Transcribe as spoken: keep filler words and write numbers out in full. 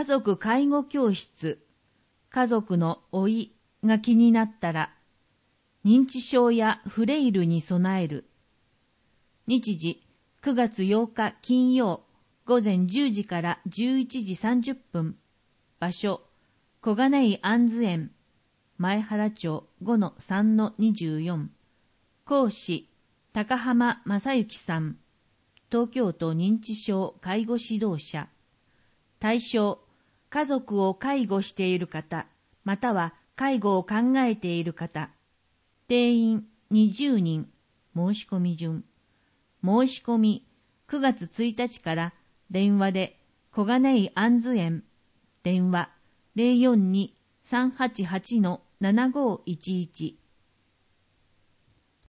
家族介護教室、家族の老いが気になったら、認知症やフレイルに備える。日時、くがつようか金曜、午前じゅうじからじゅういちじさんじゅっぷん。場所、小金井安図園、前原町 ごのさんのにじゅうよん。講師、高浜正幸さん。東京都認知症介護指導者。対象、家族を介護している方、または介護を考えている方。定員にじゅうにん。申し込み順。申し込み、くがつついたちから電話で小金井安図園。電話 ゼロよんに さんはちはち ななごいちいち。